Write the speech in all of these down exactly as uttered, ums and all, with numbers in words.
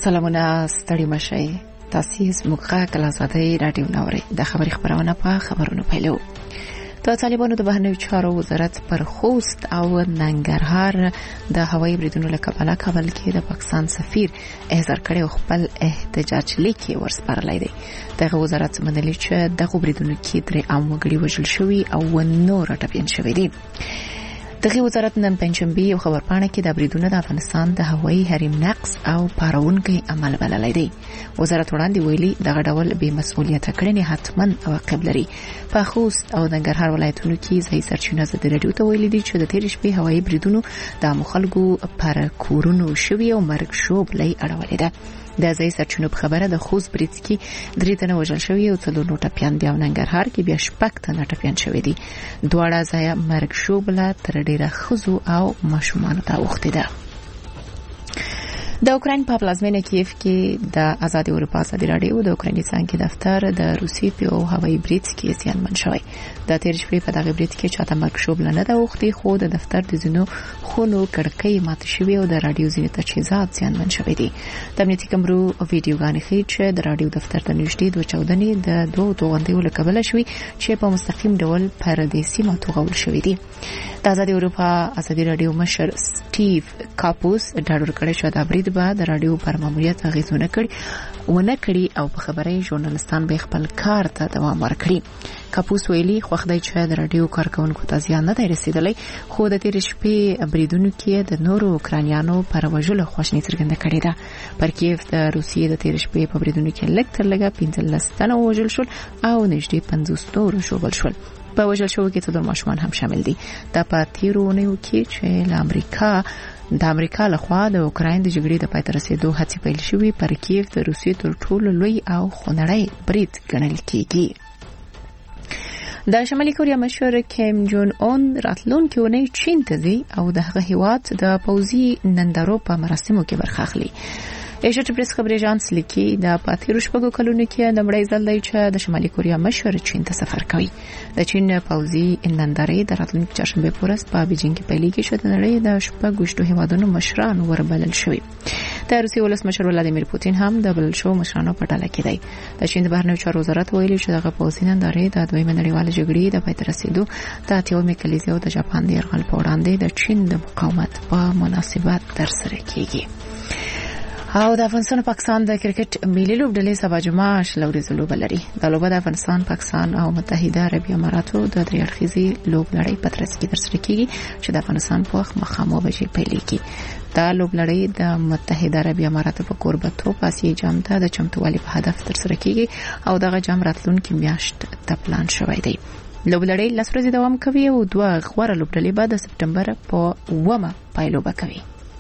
سلامونه ستړي مشئ. تاسو زموږ غږ له آزادۍ رادیو نوري د خبري خبرونه په خبرونو پیلو. د طالبانو د بهرنیو چارو وزارت پر خوست او ننګرهار د هوایي بریدونو له کبله کابل کې د پاکستان سفیر احضار کړي او خپل احتجاج لیک ورسپارلی دی. دغه وزارت منلي چې دغه بریدونو کې درې عام وګړي وژل شوي او نور ټپیان شوي دي. دغه وزارت نن پنځشنبه یو خبرپاڼه کې د بریدونو د افغانستان د هوایي حریم نقص او پارونکي عمل بللی دی. وزارت وړاندې ویلي دغه ډول بې مسؤلیته کړنې حتماً عواقب لري. په خوست او ننګرهار ولایتونو کې ځای سرچینه د رادیو ته ویلي دي چې د تېرې شپې هوایي بریدونو د خلکو پر کورونو شوي او مرګ شوبلې اړولې ده. د ځای سرچینو په خبره د خوست برید کې درې تنه وژل شوي او څلور نور ټپیان دي او ننګرهار کې بیا شپږ تنه ټپیان شوي دي. دواړه ځای مرګ شوبله تر ډیره ښځو او ماشومانو ته اوښتې ده. د اوکراین په پلازمینه کیف کې د آزادي اروپا ازادي رادیو د اوکرایني څانګې دفتر د روسي په هوایي برید کې زیانمن شوی. د تیر شپې په دغه برید کې چاته مرګ شوبله نه ده اوښتې، خو د دفتر د ځینو خونو کړکۍ ماته شوې او د رادیو ځینې تجهیزات زیانمن شوي دي. د امنیتي کمرو ویډیوګانې ښیي چې د رادیو دفتر ته نږدې دوه چاودنې د دوو توغندیو له کبله شوي چې په مستقیم ډول پر دې سیمه توغول شوي دي. د آزادي اروپا ازادي رادیو مشر سټیو کاپوس ډاډ ورکړی چې دا برید به د رادیو پر ماموریت اغیزونه کړي ونه کړي او په خبري ژورنالستان به خپل کار ته دوام ورکړي. کاپوس ویلي خو خدای چې د رادیو کارکونکو ته زیان نه دی رسیدلی، خو د تیر شپې بریدونو کې د نورو اوکرانیانو پر وژلو خواشنی څرګنده کړې ده. پر کیف د روسیې د تیر شپې په بریدونو کې لږ تر لږه پنځلس تنه وژل شول او نږدې پنځوس نور ژوبل شول. په وژل شوو کې څلور ماشومان هم شامل دي. دا په تیرو اونیو کې چې له امریکا د امریکا لخوا د اوکراین د جګړې د پای ته رسیدو هڅې پیل شوې، پر کیف د روسیې تر ټولو لوی او خونړی برید ګڼل کېږي. د شمالي کوریا مشر کیم جون اون راتلونکي اونۍ چین ته ځي او د هغه هیواد د پوځي نندارو په مراسمو کې برخه اخلي. ایشیا پریس خبري اژانس لیکي د پاتې شپږو کلونو کې د مړی ځل دی چې د شمالي کوریا مشر چین ته سفر کوي. د چین پوځي نندارې د راتلونکي چهارشنبه په ورځ په بیجینګ کې پیلېږي چې د نړۍ د شپږو هیوادونو مشران وربلل شوي. د روسیې ولسمشر ولادیمیر پوتین هم د بلل شو مشرانو په ډله کې دی. د چین د بهرنیو چارو وزارت ویلي چې دغه پوځي نندارې د دویمه نړیواله جګړې د پای ته رسیدو د اتیومې کلیزې او د جاپان د یرغل په وړاندې د چین د مقاومت په مناسبت ترسره کیږي. او د افغانستان او پاکستان د کرکټ ملي لوبډلې سبا جمعه شل ورځې لوبه لري. د لوبه د افغانستان، پاکستان او متحده عربي اماراتو د درې اړخیزې لوبلړۍ په ترڅ کې ترسره کیږي چې د افغانستان په وخت مخامخ بشي پیلېږي. دا لوبلړۍ د متحده عربي اماراتو په کوربتوب آسیایي جام ته د چمتووالي په هدف ترسره کیږي او دغه جام راتلونکي میاشت ته پلان شوی دی. لوبلړۍ لس ورځې دوام کوي او دوه غوره لوبډلې به د سپټمبر په اوومه پایلوبه کوي.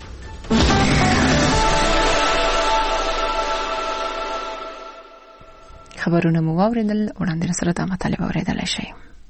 خبرونه مو واوریدل، وړاندې سره د مطالب اوریدلای شئ.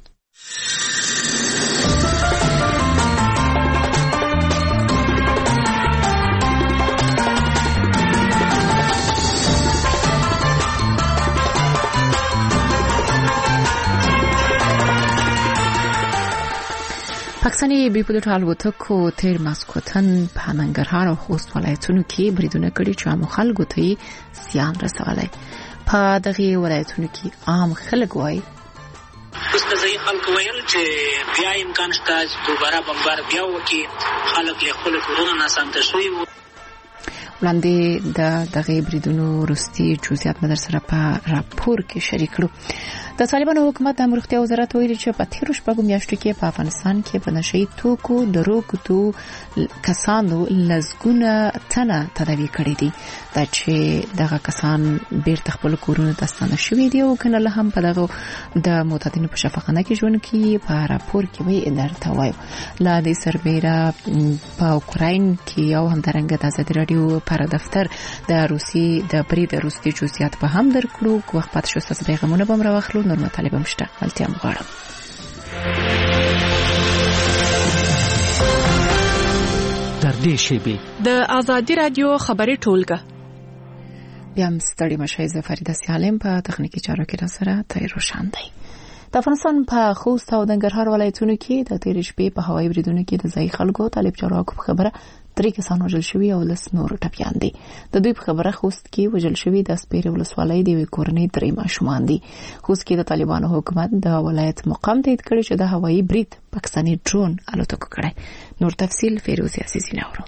پاکستاني بیپلوټ الوتکو تیر ماسکوتن په ننګرهار او خوست ولایتونو کې بریدونه کړي چې عام خلکو ته زیان رسولی. په دغه ولایتونو کې عام خلک وایي مستزي خلک ویل چې بیا امکان شته چې دوباره بمبار بیا وکړي، خلک له خپل کورونو نه سمته شوي وو. وړاندې د دغه بریدونو وروستي جزئیات مدر سره په راپور کې شریک کړو. د طالبانو حکومت د امروختیا وزارت ویلي چې په تیرو شپږو میاشتو کې په افغانستان کې په نشئی توکو دروغو کسانو لزګونه تنه تداوی کړې دي. دا چې دغه کسان بیرته خپل کورونو ته ستانه شوي دي او کنه له هم په دغه د معتادینو په شفاخانه کې ژوند کوي. په راپور کې وایي درته وایو لا د سربېره په اوکراین کې او همدارنګه د آزادي رادیو پر دفتر د روسي د برید روسي جزئیات په هم درکړو. وخت پات شو تاسو پیغامونه بم راوخلو. نور مطالب هم شته، ملتیا مغواړم. در دې شیبې د آزادي رادیو خبري ټولګه بیا هم ستړي مشئ. زه فریده سالم په تخنیکی چارو کې را سره تای روشن دی. د افغانستان په خوست او ننګرهار ولایتونو کې د تیر شپې په هوایي بریدونو کې د ځای خلکو طالب چارواکو په خبره درې کسان وژل شوي او لس نور ټپیان دي. د دوی په خبره خوست کې وژل شوي د سپیرې ولسوالۍ د یوې کورنۍ درې ماشومان دي. خوست کې د طالبانو حکومت د ولایت مقام تایید کړی چې د هوایي برید پاکستاني ډرون الوتکو کړی. نور تفصیل فیروز عزیزی نورو.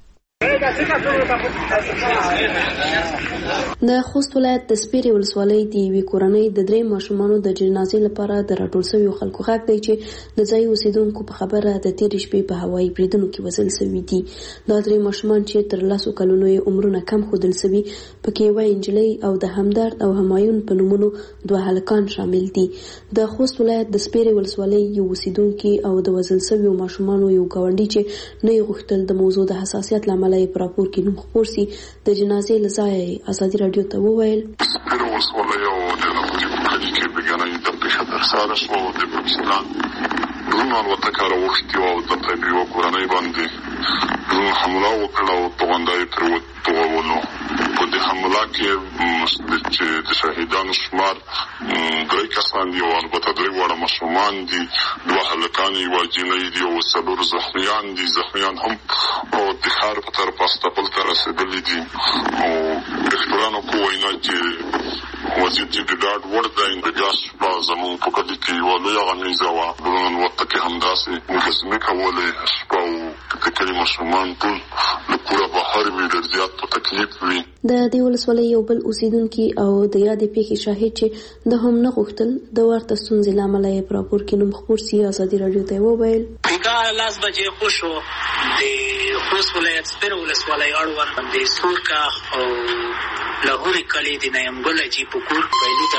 د خوست ولایت د سپیرې ولسوالۍ د یوې کورنۍ د درې ماشومانو د جنازې لپاره د راټول شویو خلکو غږ دی چې د ځایي اوسیدونکو په خبره د تېرې شپې په هوایي بریدونو کې وژل شوي دي. دا درې ماشومان چې تر لسو کلونو یې عمرونه کم ښودل شوي، پکې یوه نجلۍ او د همدرد او همایون په نومونو دوه هلکان شامل دي. د خوست ولایت د سپیرې ولسوالۍ یو اوسیدونکي او د وژل شویو ماشومانو یو ګاونډي چې نه یې غوښتل د موضوع د حساسیت له امله یې په راپور کې نوم خپور سي، د جنازې له ځایه ازادي راډیو ته وویل سپیرې ولسوالۍ او د نغدي په کلي کې بیګانۍ د پېښه ترسره شوه او د پاکستان ډرون الوتکه راوښتې وه او دلته په یوه کورنۍ باندې ډرون حمله وکړه او توغنده یې ترې وتوغولو. په دې حمله کې چې د شهیدانو شمار درې کسان دي او البته درې واړه ماشومان دي، دوه هلکان یوه جینۍ دي او څلور زخمیان دي. زخمیان هم د ښار په طرف استقبال ته رسېدلي دي او ډاکټرانو کو وینا چې وضعیت چې د ډاډ وړ دی. د بیا شپه زموږ په کلي کې یوه لویه غمیزه وه، ډرون الوتکې همداسې مجسمې کولې. شپه او د کلي ماشومان ټول له کوره بهر وي، ډېر زیات په تکلیف وي. د دې ولسوالۍ یو بل اوسیدونکي او د یادې پیښې شاهد چې د هم نه غوښتل د ورته ستونزې له امله یې په راپور کې نوم خپور سي، ازادي راډیو ته یې وویل بیګا لاس بجې خوشو د خوست ولایت سپیرې ولسوالۍ اړوند د سورکاخ او لاهوري کلي د نیمګل جي په کور پیلوټ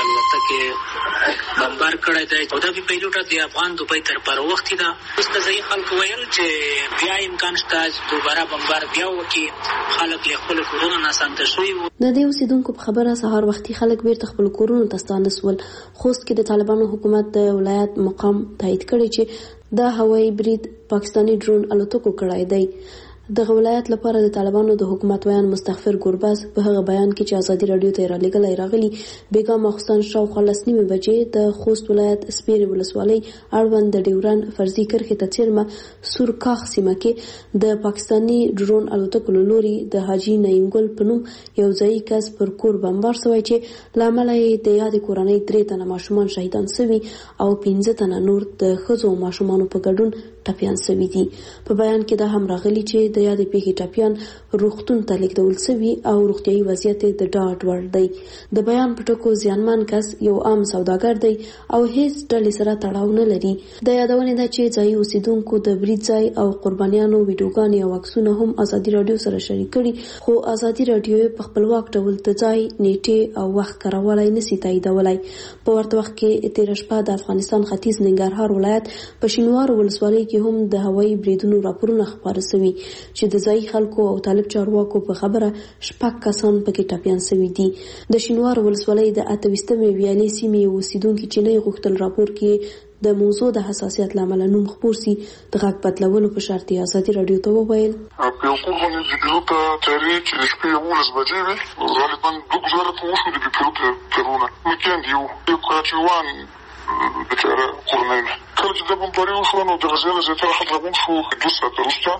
الوتکې بمبار کړی دی او دا به پیلوټ د افغان دوبۍ تر پر وخت ده. اوس د ځایي خلکو ویل چې بیا امکان شته دوباره بمبار بیا وکړي، خلک له خپلو کورونو نه سانده شوي وو. د دې اوسیدونکو په خبره سهار وختي خلک بیرته خپل کورونو ته ستانه سول. خوست کې د طالبانو حکومت د ولایت مقام تایید کړی چې دا هوایي برید پاکستاني ډرون الوتکو کړی دی. دغه ولایت لپاره د طالبانو د حکومت ویان مستغفر ګورباز په هغه بیان کې چې ازادي راډیو ته رالیږلی راغلی بیګا ماخوستن شاوخوا لس نیمې بجې د خوست ولایت سپیرې ولسوالۍ اړوند د ډیورن فرضي کرښې ته څیرمه سورکاخ سیمه کې د پاکستاني ډرون الوتکو له لورې د حاجي نعیم ګل په نوم یو ځایي کس پر کور بمبار شوی چې له امله یې د یادې کورنۍ درې تنه ماشومان شهیدان شوي او پنځه تنه نور د ښځو او ماشومانو په ګډون ټپیان شوي دي. په بیان کې دا هم راغلي چې د یادې پیښې ټپیان روغتون ته لیږدول شوي او روغتیایي وضعیت د ډاډ وړ دی. د بیان په ټکو زیانمن کس یو عام سوداګر دی او هیڅ ډلې سره تړاو نه لري. د یادونې ده چې ځایي اوسیدونکو د برید ځای او قربانیانو ویډیوګانې او عکسونه هم ازادي راډیو سره شریک کړي، خو ازادي راډیو په خپلواک ډول د ځای نیټې او وخت کارولی نشي تاییدولی. په ورته وخت کې تېره شپه د افغانستان ختیځ ننګرهار ولایت په شینوارو ولسوالۍ کې هم د هوایي بریدونو راپورونه خپاره شوي چې د ځایي خلکو او طالب چارواکو په خبره شپږ کسان پکې ټپیان شوي دي. د شینوارو ولسوالۍ د اته ویشتمې ویالې سیمې اوسیدونکي چې نه یې غوښتل راپور کې د موضوع د حساسیت له امله نوم خپور سي، د غږ بدلولو په شرط یې ازادي راډیو ته وویل په یو کور باندې د پیلوټ تیارې چې د شپې یولس بجې وې، غالبا دوه ګزاره ته وشو د پیلوټ تیرونه مکیان دي یو کراچیوان بچاره کورنۍ ده. کله چې دا بمباري وشوه نو د غزې نه زیاتره خلک راغونډ شو دوه ساعته وروسته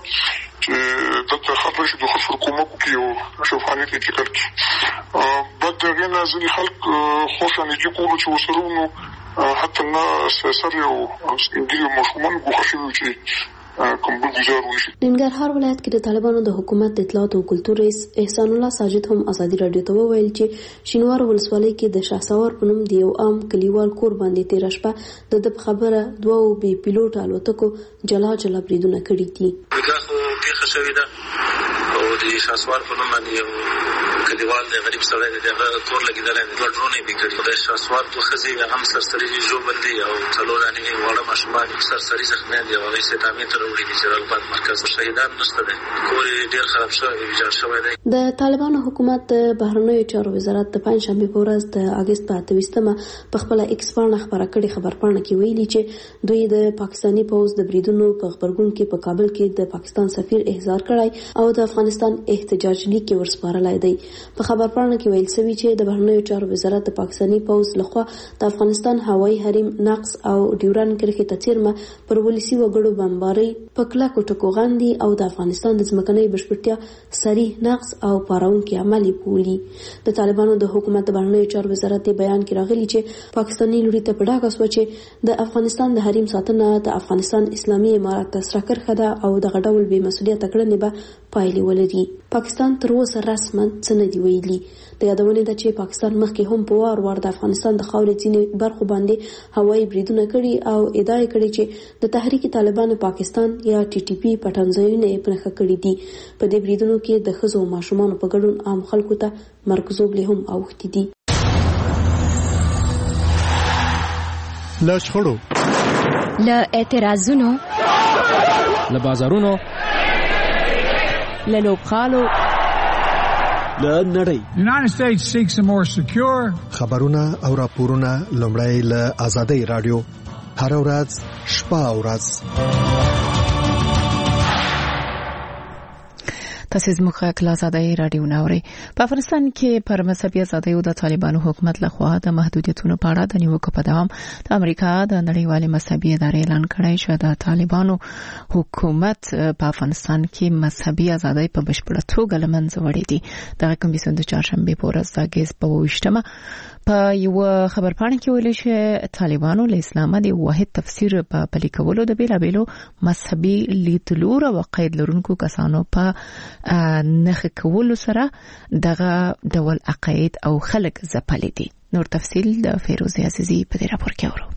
چې دلته خلک راشي د خلکو کومک وکړي او شوفاني ته یې ټیکټ کړي. بعد د هغې نه ځینې خلک خوښه نږدې کولو چې ورسره وو نو حتی نه سر یو سپین ږیري ماشومان ګوښه شوي وو چې ننګرهار ولایت کې د طالبانو د حکومت د اطلاعات او کلتور رئیس احسان الله ساجد هم ازادي راډیو ته وویل چې شینوار ولسوالۍ کې د شهسوار په نوم د یو عام کلیوال کور باندې تېره شپه د ده په خبره دوو بې پیلوټ الوتکو جلا جلا بریدونه کړي دي. پیښه شوې ده او د شهسوار په نوم باندې یو کلیوال دی، غریب سړی دی، د هغه کور لګېدلی دی، دوه ډرونه یې پرې کړي. د شهسوار دوه ښځې هم سرسري ژوبل دي او څلور دانې واړه ماشومان سرسري زخمیان دي او هغوی سیتامې ته راوړي دي چې رغبت مرکز. شهیدان نشته دی، کور یې ډېر خراب شوی ویجاړ شوی دی. د طالبانو حکومت د بهرنیو چارو وزارت د پنجشنبې په ورځ د اګست په اته ویشتمه په خپله ایکس پاڼه خپره کړې خبرپاڼه کې ویلي چې دوی د پاکستاني پوځ د بریدونو په غبرګون کې په کابل کې د پاکستان سفیر احضار کړی او د افغانستان احتجاج لیک کې ورسپارلی دی. په خبرپاڼه کې ویل شوی چې د بهرنیو چارو وزارت د پاکستاني پوځ لخوا د افغانستان هوایي حریم نقص او ډیورن کرښې ته څیرمه پر ولسي وګړو بمباري په کلکو ټکو غندي او د افغانستان د ځمکنۍ بشپړتیا صریح نقص او پارونکي عملي بولي. د طالبانو د حکومت د بهرنیو چارو وزارت بیان کې راغلي چې پاکستاني لوري ته په ډاګه شوه چې د افغانستان د حریم ساتنه د افغانستان اسلامي امارات ته سره کرښه ده او دغه ډول بې مسؤلیته کړنې به پایلې ولري. پاکستان تر اوسه رسما څه نه دي ویلي. د یادونې ده چې پاکستان مخکې هم په وار وار د افغانستان د خاورې ځینې برخو باندې هوایي بریدونه کړي او ادعا یې کړې چې د تحریک طالبان پاکستان یا ټي ټي پی پټنځایونه یې په نښه کړي دي. په دې بریدونو کې د ښځو او ماشومانو په ګډون عام خلکو ته مرګ ژوبلې هم اوښتې دي. له شخړو، له اعتراضونو، له بازارونو، له لوبغالو، له نړۍ. United States seeks a more secure. خبرونه او راپورونه لومړی له آزادۍ رادیو هر ورځ شپه او ورځ. تاسو زموږ غږ له آزادۍ رادیو ناوړي. په افغانستان کې پر مذهبي ازادۍ او د طالبانو حکومت لخوا د محدودیتونو په اړه د نیوکو په دوام د امریکا د نړیوالې مذهبي ادارې اعلان کړی چې د طالبانو حکومت په افغانستان کې مذهبي ازادۍ په بشپړه توګه له منځه وړې دي. دغه کمیسیون د چهارشنبې په ورځ د اګست په اوویشتمه په یو خبرپاڼه کې ویلي چې طالبانو له اسلامه د واحد تفسیر په پلي کولو د بیلابیلو مذهبي لیدلورو او قید لرونکو کسانو په نخ کولو سره دغه ډول عقاید او خلق ځپلي دي. نور تفصیل د فیروزه عزیزی په دې راپور کې اورو.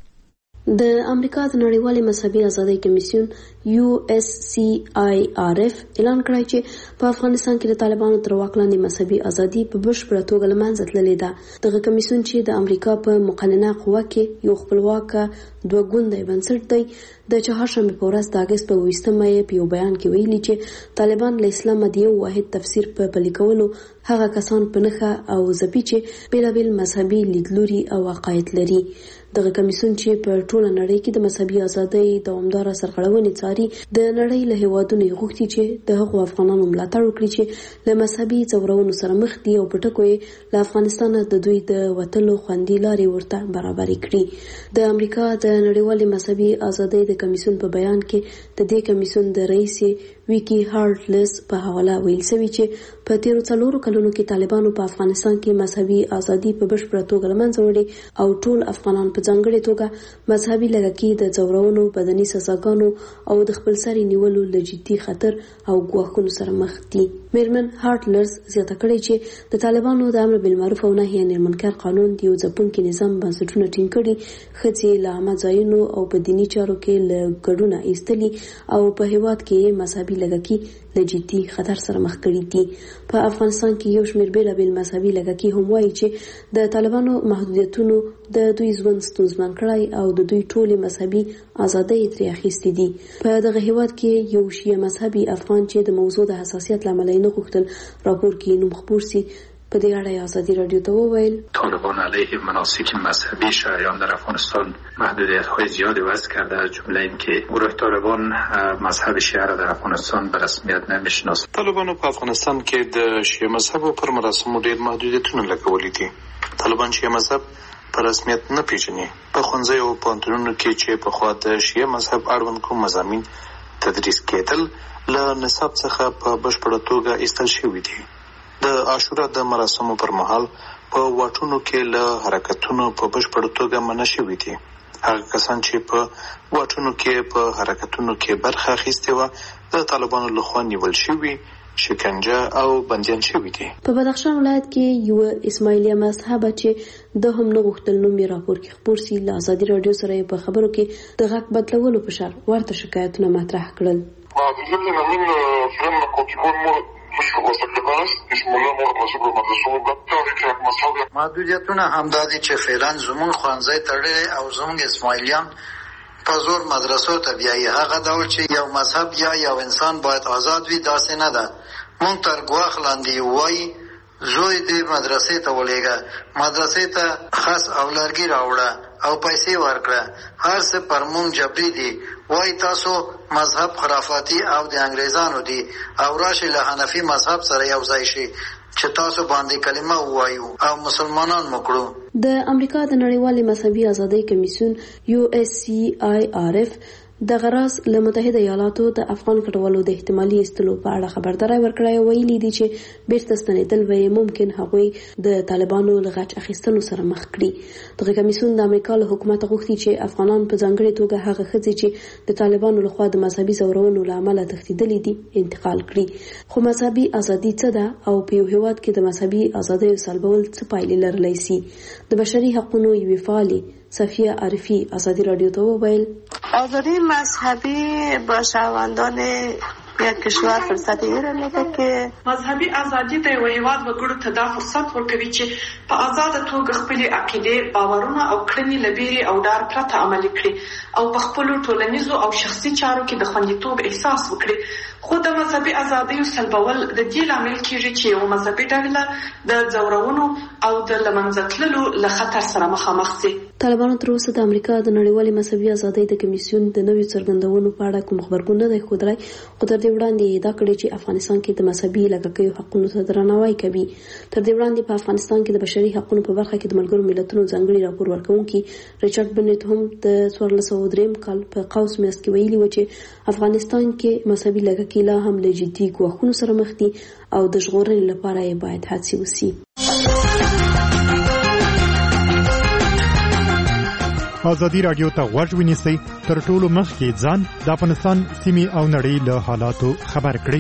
د امریکا د نړیوالې مذهبي ازادۍ کمیسیون یو اس سی آی آر اف اعلان کړی چې په افغانستان کې د طالبانو تر واک لاندې مذهبي ازادي په بشپړه توګه له منځه تللې ده. دغه کمیسیون چې د امریکا په مقننه قوه کې یو خپلواک دوه ګوندی بنسټ دی د چهارشنبې په ورځ د اګست په اوویشتمه یې په یو بیان کې ویلي چې طالبان له اسلامه د یو واحد تفسیر په پلي کولو هغه کسان په نښه او ځپي چې بېلابېل مذهبي لیدلوري او عقاید لري. دغه کمیسیون چې په ټوله نړۍ کې د مذهبي ازادۍ دوامداره سرغړونې څاري د نړۍ له هیوادونو غوښتي چې د هغو افغانانو ملاتړ وکړي چې له مذهبي ځورونو سره مخ دي او په ټکو یې له افغانستانه د دوی د وتلو خوندي لارې ورته برابرې کړي. د امریکا د نړیوالې مذهبي ازادۍ د کمیسیون په بیان کې د دې کمیسیون د رئیس ویکی هارټلس په حواله ویل شوی چې په تیرو څلورو کلونو کې طالبانو په افغانستان کې مذهبي ازادي په بشپړه توګه له منځه وړې او ټول افغانان په ځانګړې توګه مذهبي لږکي د ځورونو، بدني سزاګانو او د خپلسري نیولو له جدي خطر او ګواښونو سره مخ دي. میرمن هارټلس زیاته کړې چې د طالبانو د امر بالمعروف او نهي عن المنکر قانون د یو ځپونکي نظام بنسټونه ټینګ کړي، ښځې له عامه ځایونو او په دیني چارو کې له ګډونه ایستلي او په هیواد کې مذهبي لږکي له جدي خطر سره مخ کړي دي. په افغانستان کې یو شمېر بېلابېل مذهبي لږکي هم وایي چې د طالبانو محدودیتونو د دوی ژوند ستونزمن کړی او د دوی ټولې مذهبي ازادۍ ترې اخیستې دي. په دغه هیواد کې یو شیعه مذهبي افغان چې د موضوع د حساسیت له امله یې نه غوښتل راپور کې نوم خپور سي په دې اړه آزادي رادیو ته وویل طالبان علیه مناسک مذهبی شیعیان در افغانستان محدودیت‌های زیادی وضع کرده، از جمله اینکه گروه طالبان مذهب شیعه را در افغانستان به رسمیت نمی‌شناسد. طالبان په افغانستان کې د شیعه مذهب پر مراسمو ډېر محدودیتونه لګولي دي. طالبان شیعه مذهب په رسمیت نه پیژني. په ښوونځیو او پوهنتونونو کې چې پخوا د شیعه مذهب اړوند کوم مضامین تدریس کېدل له نصاب څخه په بشپړه توګه ایستل شوي دي. د عاشورا د مراسمو پر مهال په واټونو کې له حرکتونو په بشپړه توګه منع شوي دي. هغه کسان چې په واټونو کې په حرکتونو کې برخه اخیستې وه د طالبانو لخوا نیول شوي، شکنجه او بندیان شوي دي. په بدخشان ولایت کې یو اسماعیلیه مذهبه چې د هم نه غوښتل نوم یې راپور کې خپور سي، له آزادي رادیو سره په خبرو کې د غږ بدلولو په شرط ورته شکایتونه مطرح کړل. محدودیتونه همدادي چې فعلا زموږ ښوونځی تړلی او زموږ اسماعیلیان په زور مدرسو ته بیایي. هغه ډول چې یو مذهب یا یو انسان باید آزاد وي داسې نه ده. مونږ تر ګواښ لاندې وایي زوی دې مدرسې ته ولېږه، مدرسې ته خس او لرګي راوړه او پیسې ورکړه. هر څه پر مونږ جبري دي. وای تاسو مذهب خرافاتي او د انګریزانو دي او راشي له حنفي مذهب سره یو ځای شي چې تاسو باندې کلمه ووایو او مسلمانان مو کړو. د امریکا د نړیوالې مذهبي ازادۍ کمیسیون یو اس سی آی آر اف د غراس له متحده ایالاتو د افغان کډوالو د احتمالي ایستلو په اړه خبرداري ورکړې. ویلي دي چې بیرته ستنېدل به ممکن هغوی د طالبانو له غچ اخیستلو سره مخ کړي. دغه کمیسیون د امریکا له حکومت غوښتي چې افغانان په ځانګړي توګه هغه ښځې چې د طالبانو لخوا د مذهبي زورونو له امله تښتېدلې دي انتقال کړي. خو مذهبي ازادي څه ده او په یو هېواد کې د مذهبي ازادۍ سلبول څه پایلې لرلی شي؟ د بشري حقوقو یوې فعالې صفیه عارفی ازادی رادیو ته وویل آزادی مذهبی با شهروندان یک کشور فرصت این را میده که مذهبي ازادي د یو هیواد وګړو ته دا فرصت ورکوي چې په آزاده توګه خپلې عقیدې، باورونه او کړنې له بیرې او ډار پرته عملي کړي او په خپلو ټولنیزو او شخصي چارو کې د خوندیتوب احساس وکړي. خو د مذهبي ازادیو سلبول د دې لامل کېږي چې یو مذهبي ډله د ځورونو او د له منځه تللو له خطر سره مخامخ شي. طالبانو تر اوسه د امریکا د نړیوالې مذهبي ازادۍ د کمیسیون د نویو څرګندونو په اړه کوم خبرګون نه دی ښودلی، خو تر دې وړاندې دا کړی چې افغانستان کې د مذهبي لږکیو حقونو ته درناوی کوي. تر دې وړاندې په افغانستان کې د بشري حقونو په برخه کې د ملګرو ملتونو ځانګړي راپور ورکوونکي ریچارډ بنټ هم د څوارلس سوه دریم کال په قوس میاشت کې ویلي و چې افغانستان کې مذهبي لږکي لا هم له جدي ګواښونو سره مخ دي او د ژغورنې لپاره یې باید هڅې وشي. ازادي رادیو ته غوږ ونیسئ، تر ټولو مخکې ځان د افغانستان سیمې او نړۍ له حالاتو خبر کړئ.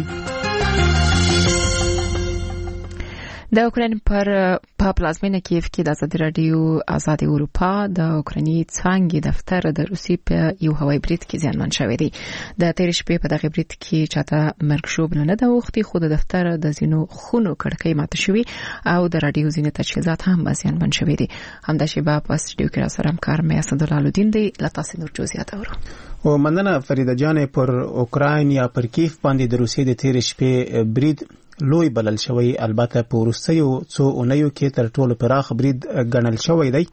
د اوکراین پر په پلازمینه کیف کې د ازادي رادیو آزادي اروپا د اوکراني څانګې دفتر د روسي په یو هوایي برید کې زیانمن شوی دی. د تیر شپې په دغه برید کې چاته مرګ ژوبله نه ده اوښتې، خو د دفتر د ځینو خونو کړکۍ ماته شوي او د رادیو ځینې تجهیزات هم زیانمن شوي دي. همدا شیبه په استودیو کې راسره همکار مې اسدالله الدین دی. له تاسو نور جزئیات اورو. او مننه فریده جان. پر اوکراین یا پر کیف باندې د روسیې د تیر شپې برید لوی بلل شوی، البته په وروستیو څو اونیو کې تر ټولو پراخ برید ګڼل شوی دی.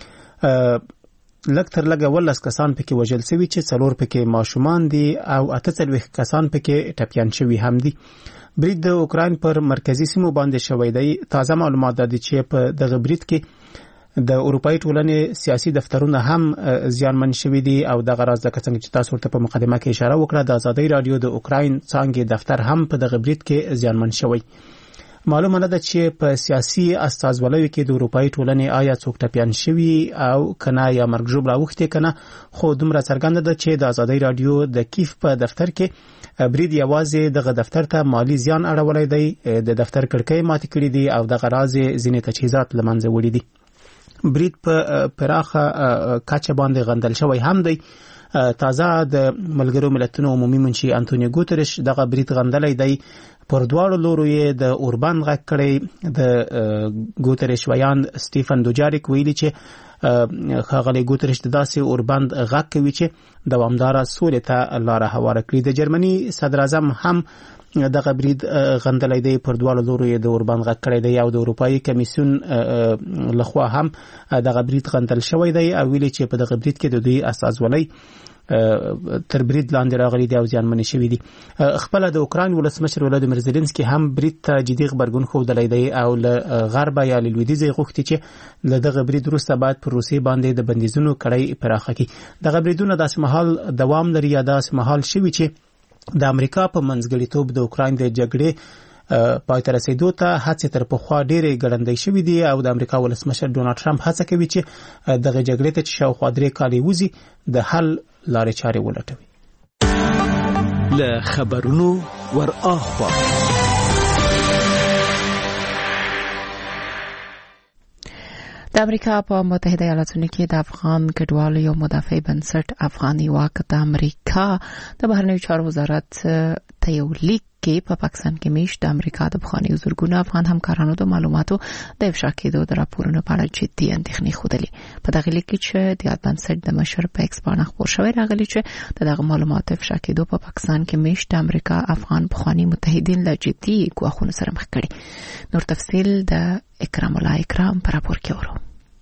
لږ تر لږه ولس کسان پکې وژل شوي چې څلور پکې ماشومان دي او اته څلوېښت کسان پکې ټپیان شوي هم دي. برید د اوکراین پر مرکزي سیمو باندې شوی دی. تازه معلومات دي چې په دغه برید کې د اروپאי ټولنې سیاسي دفترونه هم زیانمن شوي دي او دغه راز د څنګه چې تاسو ورته په مقدمه کې اشاره وکړه، د ازادۍ رادیو د اوکراین څانګې دفتر هم په دغه برید کې زیانمن شوی. معلومه نه ده چې په سیاسي استازولیو کې د اروپאי ټولنې آیا څوک ټپیان شوي او کنه یا مرګ ژوبله اوښتې کنه، خو دومره څرګنده ده چې د ازادۍ رادیو د کیف په دفتر کې برید یوازې دغه دفتر ته مالی زیان اړولی دی، د دفتر کړکۍ ماتې کړي دي او دغه راز ځینې تجهیزات له منځه وړي دي. برید په پراخه کچه باندې غندل شوی هم دی. تازه د ملګرو ملتونو عمومي منشي انټونیو ګوتریش دغه برید غندلی دی. پر دواړو لورو یې د اوربند غږ کړی. د ګوتریش ویان سټیفن دوجاریک ویلي چې ښاغلی ګوتریش د داسې اوربند غږ کوي چې دوامداره سولې ته لاره هواره کړي. د جرمني صدر اعظم هم دغه برید غندلی دی، پر دواړو لورو یې د اوربند غږ کړی دی او د اروپایي کمیسیون لخوا هم دغه برید غندل شوی دی او ویلي چې په دغه برید کې د دوی استازولۍ تر برید لاندې راغلي دي او زیانمنې شوي دي. خپله د اوکراین ولسمشر ولادیمیر زیلنسکي هم برید ته جدي غبرګون ښودلی دی او له غربه یا له لویدیځه یې غوښتي چې له دغه برید وروسته باید پر روسیې باندې د بندیزونو کړۍ پراخه کړي. دغه بریدونه داسې مهال دوام لري یا داسې مهال شوي چې د امریکا په منځګړیتوب د اوکراین د جګړې پای ته رسېدو ته هڅې تر پخوا ډېرې ګړندۍ شوي دي او د امریکا ولسمشر ډونالډ ټرمپ هڅه کوي چې دغه جګړې ته چې شاوخوا درې کالې وځي د حل لارې چارې ولټوي. له خبرونو ور اخوا د امریکا په متحده ایالاتونو کې د افغان کډوالو یو مدافع بنسټ افغاني واک د امریکا د بهرنیو چارو وزارت ته یو لیک کې په پاکستان کې میشت د امریکا د بخوانیو زورګونو افغان همکارانو د معلوماتو د افشا کېدو د راپورونو په اړه جدي اندېښنې ښودلې. په دغه لیک کې چې د یاد بنسټ د مشر په ایکس باندې خپور شوی راغلی چې د دغه معلوماتو افشا کېدو په پاکستان کې میشت د امریکا افغان بخوانی متحدین له جدي ګواښونو سره مخ کړي. نور تفصیل د اکرام الله اکرام پر راپور کې اورو.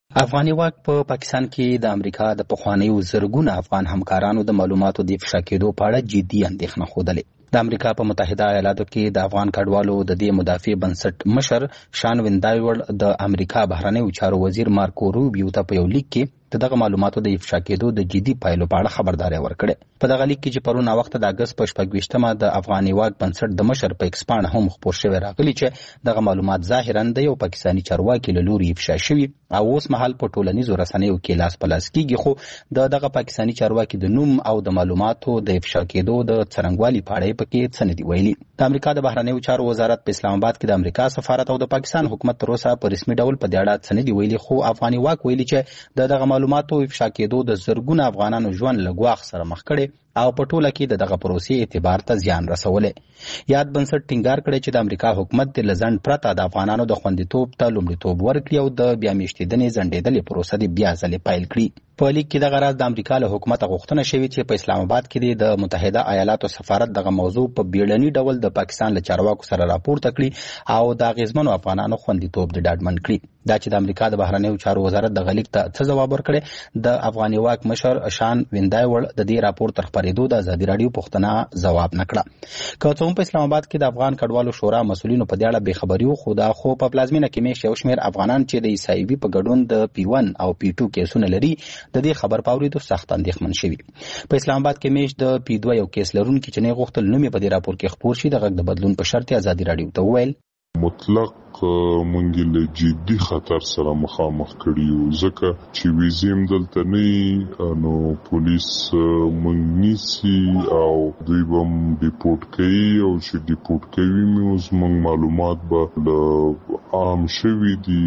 افغاني واک په پاکستان کې د امریکا د پخوانیو زرګونو افغان همکارانو د معلوماتو د افشا کېدو په اړه جدي اندېښنه ښودلې. د امریکا په متحده ایالاتو کې د افغان کډوالو د دې مدافع بنسټ مشر شان ویندایوړ د امریکا بهرنیو چارو وزیر مارکو روبیو ته په یو لیک کې د دغه معلوماتو د افشا کېدو د جدي پایلو په اړه خبرداري ورکړه. په دغه لیک کې چې پرون وخت د اگست په شپږ ویشتمه د افغاني واک بنسټ د مشر په ایکس پاڼه هم خپور شوی راغلی چې دغه معلومات ظاهرا د یو پاکستاني چارواکي له لوري افشا شوي او اوس مهال په ټولنیزو رسنیو کې لاس په لاس کېږي، خو د دغه پاکستاني چارواکي د نوم او د معلوماتو د افشا کېدو د څرنګوالي په اړه پکې څه نه دي ویلي. د امریکا د بهرنیو چارو وزارت په اسلام آباد کې د امریکا سفارت او د پاکستان حکومت تر اوسه په رسمي ډول په دې اړه څه نه دي ویلي، خو افغاني واک ویلي چې د دغه معلوماتو افشا کېدو د زرګونو افغانانو ژوند له ګواښ سره مخ کړي او په ټوله کې د دغه پروسې اعتبار ته زیان رسولې. یاد بنسټ ټینګار کړی چې د امریکا حکومت د لزند پرته د افغانانو د خوندیتوب ته لومړیتوب ورکړي او د بیا میشتېدنې ځنډېدلې پروسه د بیا ځلې پیل کړي. په لیک کې دغه راز د امریکا له حکومت غوښتنه شوې چې په اسلام آباد کې د متحده ایالاتو سفارت دغه موضوع په بیړني ډول د پاکستان له چارواکو سره راپورته کړي او د اغیزمنو افغانانو خوندیتوب د ډاډمن کړي. دا چې د امریکا د بهرنیو چارو وزارت د غلیک ته څه ځواب ورکړي، د افغاني واک مشر شان ویندایوړ د دې راپور تر خپرېدو د ازادي راډیو پوښتنه ځواب نه کړه. که څه هم په اسلام آباد کې د افغان کډوالو شورا مسؤلینو په دې اړه بې خبري خو دا خو په پلازمینه کې میشت یو شمېر افغانان چې د عیسایوي په ګډون د پی ون او پی ټو کیسونه لري د دې خبر په اورېدو سخت اندېښمن شوي. په اسلام آباد کې میشت د پی دوه یو کیس لرونکي چې نه غوښتل نوم یې په دې راپور کې خپور شي د غږ د بدلون په شرط ازادي راډیو ته وویل مطلق مونږ له جدي خطر سره مخامخ کړي یو، ځکه چې ویزیم دلته نه نو پولیس مونږ نیسي او دوی به ډیپورټ کوي او چې ډیپورټ کوي مې اوس مونږ معلومات به له عام شوي دي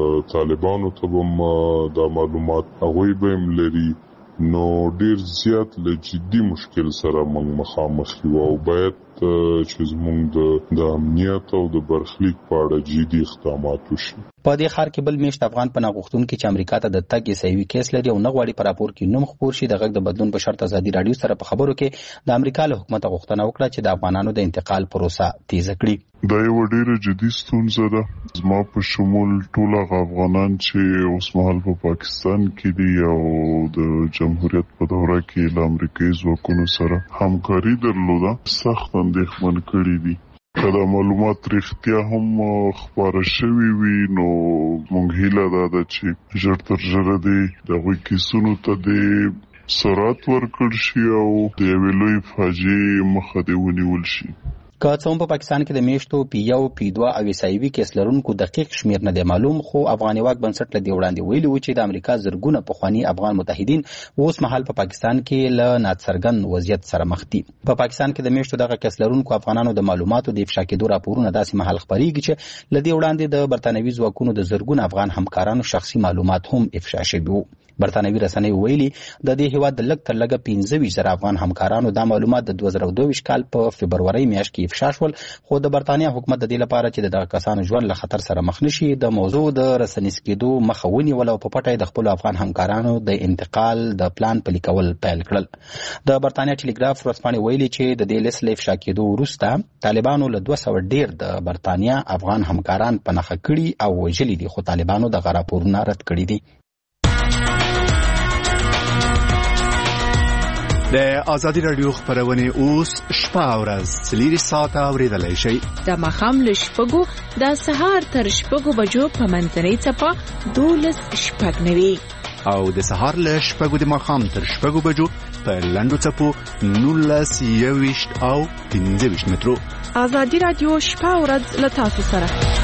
طالبانو ته به دا معلومات هغوی به هم لري، نو ډیر زیات له جدي مشکل سره مونږ مخامخ یو او باید چې زموږ د امنیت او د برخلیک په اړه جدي اقدامات وشي. په دې ښار کې بل میشت افغان پناه غوښتونکي چې امریکا ته د تګ عیسایوي کیس لري او نه غواړي په راپور کې نوم خپور شي د غږ د بدلون په شرط ازادي راډیو سره په خبرو کې د امریکا له حکومت غوښتنه وکړه چې د افغانانو د انتقال پروسه تیزه کړي. دا یو ډیره جدي ستونزه ده، زما په شمول ټول هغه افغانان چې اوس مهال په پاکستان کې دي او د جمهوریت په دوره کې له امریکایي ځواکونو سره همکاري درلوده سخت اندېښمن کړي دي. که دا معلومات رښتیا هم خپاره شوي وي نو موږ هیله دا ده چې ژر تر ژره دې د هغوی کیسونو ته د سرعت ورکړل شي او د یوې لویې فاجعې مخه دې ونیول شي. که څه هم په پاکستان کې د میشتو پی یو پی دوه او عیسایوي کیس لرونکو دقیق شمیر نه دی معلوم، خو افغاني واک بنسټ له دې وړاندې ویلي و چې د امریکا زرګونه پخواني افغان متحدین اوس مهال په پاکستان کې له ناڅرګند وضعیت سره مخ دي. په پاکستان کې د میشتو دغه کیس لرونکو افغانانو د معلوماتو د افشا کېدو راپورونه داسې مهال خپرېږي چې له دې وړاندې د برتانوي ځواکونو د زرګونه افغان همکارانو شخصي معلومات هم افشا شوي وو. برتانوي رسنۍ ویلي د دې هیواد د لږ تر لږه پنځه ویشت زره افغان همکارانو دا معلومات د دوه زره دوه ویشت کال په فبرورۍ میاشت کې افشا شول، خو د برتانیا حکومت د دې لپاره چې دغه کسانو ژوند له خطر سره مخ نشي د موضوع د رسنیز کېدو مخه ونیول او په پټه د خپلو افغان همکارانو د انتقال د پلان پلي کول پیل کړل. د برتانیا ټلګراف ورځپاڼې ویلي چې د دې لیست له افشا کېدو وروسته طالبانو له دوه سوه ډېر د برتانیا افغان همکاران په نښه کړي او وژلي دي، خو طالبانو دغه راپورونه رد کړي دي. د ازادي راډیو خبرونه اوس شپه او ورځ څلور ساعته اوریدلای شئ. د ماښام له شپږو د سهار تر شپږو بجو په منځنۍ څپه دولس شپږ نوي او د سهار له شپږو د ماښام تر شپږو بجو په لنډو څپو نولس یوویشت او پنځه ویشت مترو. ازادي راډیو شپه او ورځ له تاسو سره.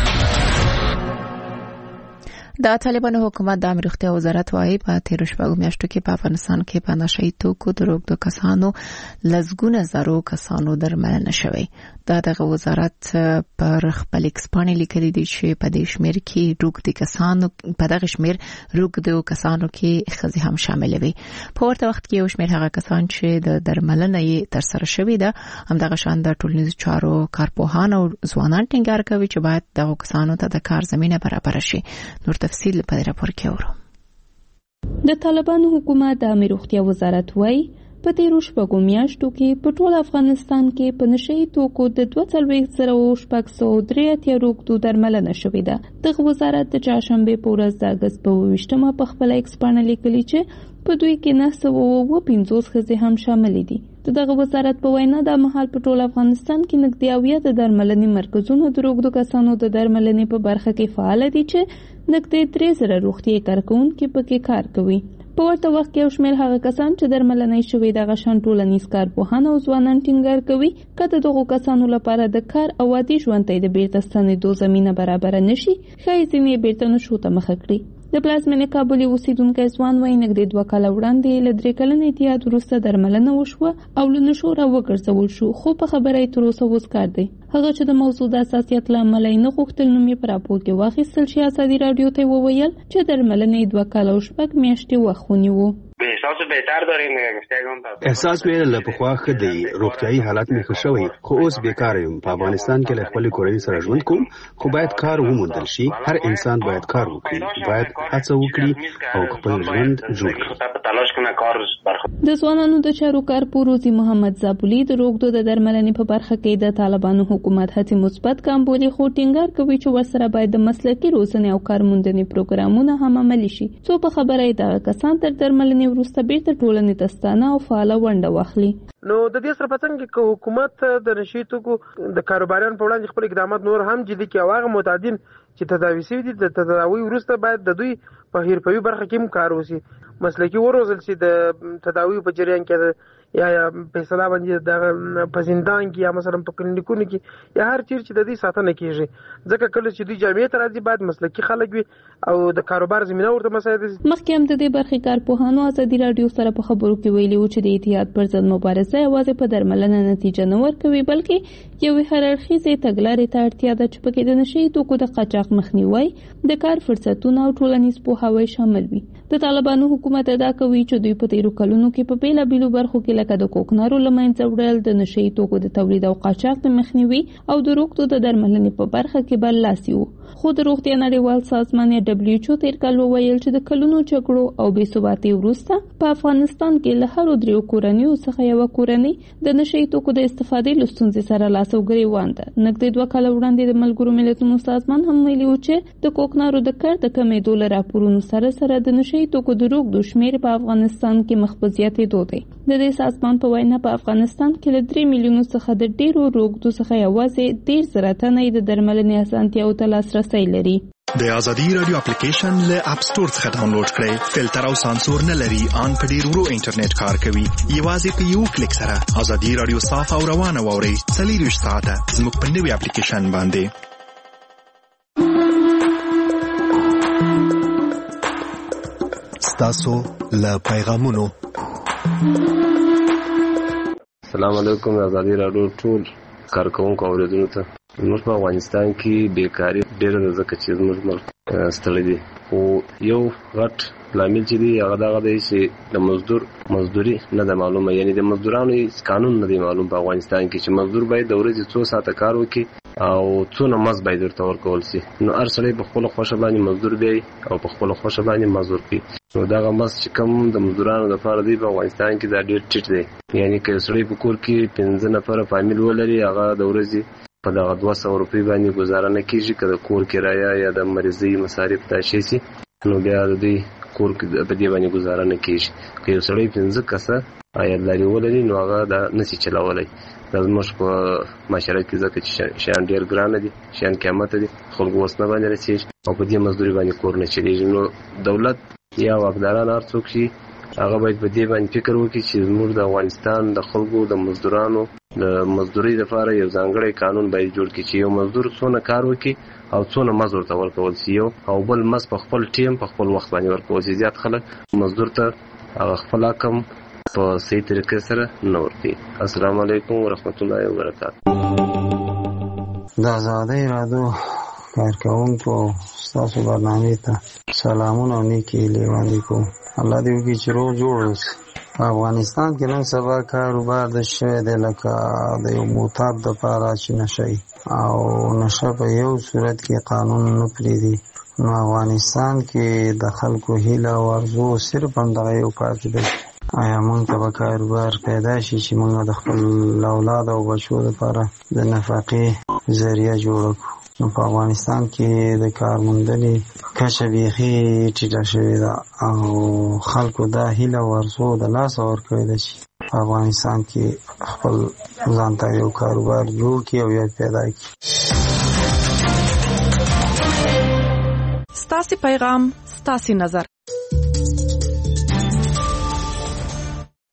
د طالبانو حکومت د امریکا روغتیا وزارت وايي په تیر شپږو میاشتو کې په افغانستان کې په نشئی توکو د روغتو کسانو لزګونه زرو کسانو درملنه شوی. دا دغه وزارت پر خپل ایکسپانې لیکلي دي چې په دې شمیر کې روغتي کسانو په دغه شمیر روغتو کسانو کې ښځې هم شامل وي. په ورته وخت کې یو شمیر هغه کسان چې د درملنه یې تر سره شوی ده همدغه شان د ټولنیزو چارو کارپوهان او ځوانان ټینګار کوي چې باید دغه کسانو ته د کار زمينه برابر شي. نور تفصیل په راپور کې اورو. د طالبانو حکومت د امیر روغتیا وزارت وايي په تیرو شپږو میاشتو کې په ټول افغانستان کې په نشي توکو د دوه څلوېښت زره شپږ سوه درې اتیا روغتو درملنه شوې ده. دغه وزارت د چهارشنبې په ورځ د اګست په اووه ویشتمه په خپله ایکس پاڼه لیکلي چې په دوی کې نهه سوه اووه پنځوس ښځې هم شاملې دي. د دغه وزارت په وینا دا مهال په ټول افغانستان کې نږدې اویا د درملنې مرکزونه د روغتو کسانو د درملنې په برخه کې فعال دي چې نږدې درې زره روغتیايي کارکوونکي پکې کار کوي. په ورته وخت کې یو شمېر هغه کسان چې درملنې شوي دغه شان ټولنیز کارپوهان او ځوانان ټینګار کوي که د دغو کسانو لپاره د کار او عادي ژوند ته د بیرته ستنېدو زمینه برابره نشي ښایي ځینې بیرته نشو ته مخه کړي. د پلازمېنې کابل اوسېدونکی ځوان وایي نږدې دوه کاله وړاندې له درې کلن اتحاد وروسته درملنه وشوه او له نشو راوګرځول شو، خو په خبره یې تر اوسه اوس کار دی. هغه چې د موضوع د حساسیت له امله یې نه غوښتل نوم یې په راپور کې واخیستل شي، ازادي راډیو ته وویل چې درملنې دوه کاله او شپږ میاشتې وخت ونیو. احساس بهتر دارین گفتگون احساس مې له پخوا ښه دی، روغتیايي حالت مې ښه شوی، خو اوس بیکاره یم. په افغانستان کې له خپلې کورنۍ سره ژوند کوم، خو باید کار وموندل شي. هر انسان باید کار وکړي، باید هڅه وکړي او خپل ژوند جوړ کړي. د ځوانانو د چارو کارپور روزي محمد زابولي د روغتو د درملنې په برخه کې د طالبانو حکومت هڅې مثبت ګام بولي، خو ټینګار کوي چې ورسره باید د مسلکي روزنې او کارموندنې پروګرامونه هم عملي شي، څو په خبره یې دغه کسان تر درملنې وروسته بیرته ټولنې ته ستانه او فعاله ونډه واخلي. نو د دې سره په څنګ کې حکومت د نشي توکو د کاروباریانو په وړاندې خپل اقدامات نور هم جدي کړي او هغه متعدین چې تداوي شوي دي د تداوي وروسته باید د دوی په حرفوي برخه کې هم کار وشي، مسلکي وروزل شي د تداوي په جریان کې یا یا په اصطلاح باندې د په زندان کې یا مثلا په کلینیکونو کې یا هر چیر چې د دې ساتنه کیږي، ځکه کله چې دوی جامعې ته راځي باید مسلکي خلک وي او د کاروبار زمینه ورته مساعد وي. مخکې هم د دې برخې کارپوهانو ازادي راډیو سره په خبرو کې ویلي و چې د اتحاد پر ضد مبارزه یوازې په درملنه نتیجه نه ورکوي، بلکې یوې هررخیزې تګلارې ته اړتیا ده چې پکې د نشي توکو د قاچاق مخنیوی، د کار فرصتونه او ټولنیز پوهاوی شامل وي. د طالبانو حکومت ادعا کوي چې دوی په تیرو کلونو کې په بیلابیلو برخو کې لکه د کوکنارو له منځه وړل، د نشي توکو د تولید او قاچاق د مخنیوي او د روغتو د درملنې په برخه کې برلاسي وو. خو د روغتیا نړیوال سازمان یا دبلیو ایچ او تیر کال وویل چې د کلونو جګړو او بې ثباتۍ وروسته په افغانستان کې له هرو دریو کورنیو څخه یوه کورنۍ د نشي توکو د استفادې له ستونزې سره لاس او ګریوان ده. نږدې دوه کاله وړاندې د ملګرو ملتونو سازمان هم ویلي و چې د کوکنارو د کار د کمېدو له راپورونو سره سره د نشي توکو د روغتو شمېر په افغانستان کې مخ په زیاتېدو دی. د دې سازمان په وینا په افغانستان کې له درې میلیونو څخه د ډېرو روغتو څخه یوازې دېرش زره تنه د درملنې اسانتیاوو ته لاسرسی لري. د ازادي رادیو اپلیکیشن له اپ سټور څخه ډاونلوډ کړئ. فلټر او سانسور نه لري، ان په ډیر ورو انټرنیټ کار کوي. یوازې په یو کلیک سره ازادي رادیو صاف او روانه واورئ. څلور ساعته زموږ په نوي اپلیکیشن باندې. ستاسو له پیغامونو. السلام علیکم ازادي رادیو ټول کارکونکو اوریدونکو ته. موږ په افغانستان کې بیکاری ډېره ده ځکه چې زموږ ملک ستړی دی، خو یو غټ لامل چې دی هغه دغه دی چې د مزدور مزدوري نه ده معلومه، یعنی د مزدورانو قانون نه دی معلوم په افغانستان کې چې مزدور باید د ورځې څو ساعته کار وکړي او څونه مزد باید ورته ورکول شي. نو هر سړی په خپله خوښه باندې مزدور دی او په خپله خوښه باندې مزدور کوي. نو دغه مزد چې کوم د مزدورانو لپاره دی په افغانستان کې دا ډېر ټیټ دی، یعنی که یو سړی په کور کې پنځه نفره فامیل ولري هغه د ورځې په دغه دوه سوه روپۍ باندې ګزاره نه کېږي، که د کور کرایه یا د مریضۍ مصارف دا شی سي نو بیا د دوی کور په دې باندې ګزاره نه کېږي. که یو سړی پنځه کسه عیادلاري ولري نو هغه دا نسي چلولی. دا زموږ په معاشره کې ځکه چې شیان ډېر ګرانه دي، شیان قیمته دي، خلکو وس نه باندې رسېږي او په دې مزدوري باندې کور نه چلېږي. نو دولت یا واکداران هر څوک شي هغه باید په دې باندې فکر وکړي چې زموږ د افغانستان د خلکو د مزدورانو د مزدورۍ لپاره یو ځانګړی قانون باید جوړ کړي چې یو مزدور څونه کار وکړي او څونه مزد ورته ورکول شي، یو او بل مزد په خپل ټیم په خپل وخت باندې ورکول شي. زیات خلک مزدور ته هغه خپل حکم په صحیح طریقې سره نه ورکوي. السلام علیکم ورحمت الله وبرکاته. د ازادۍ راډیو کارکوونکو ستاسو برنامې ته سلامونه او نیکې هیلې وړاندې کوم. الله دې وکړي چې روغ جوړ اوسئ. په افغانستان کې نن سبا کاروبار د شوی دی لکه د یو معتاد دپاره چې نشه او نشه په یو صورت کې قانون نه پرېږدي. نو افغانستان کې د خلکو هیله او ارزو صرف همدغه یو کار دی آیا موږ ته به کاروبار پیدا شي چې موږ د خپل اولاد او بچو لپاره د نفقې ذریعہ جوړ کړو. نو په افغانستان کې د کار موندنې کچه بیخي ټیټه شوې ده او خلکو دا هیله ورڅو د لاسه ورکړې ده چې په افغانستان کې خپل ځان ته یو کاروبار جوړ کړي او یا پیدا کړي. ستاسې پیغام ستاسې نظر.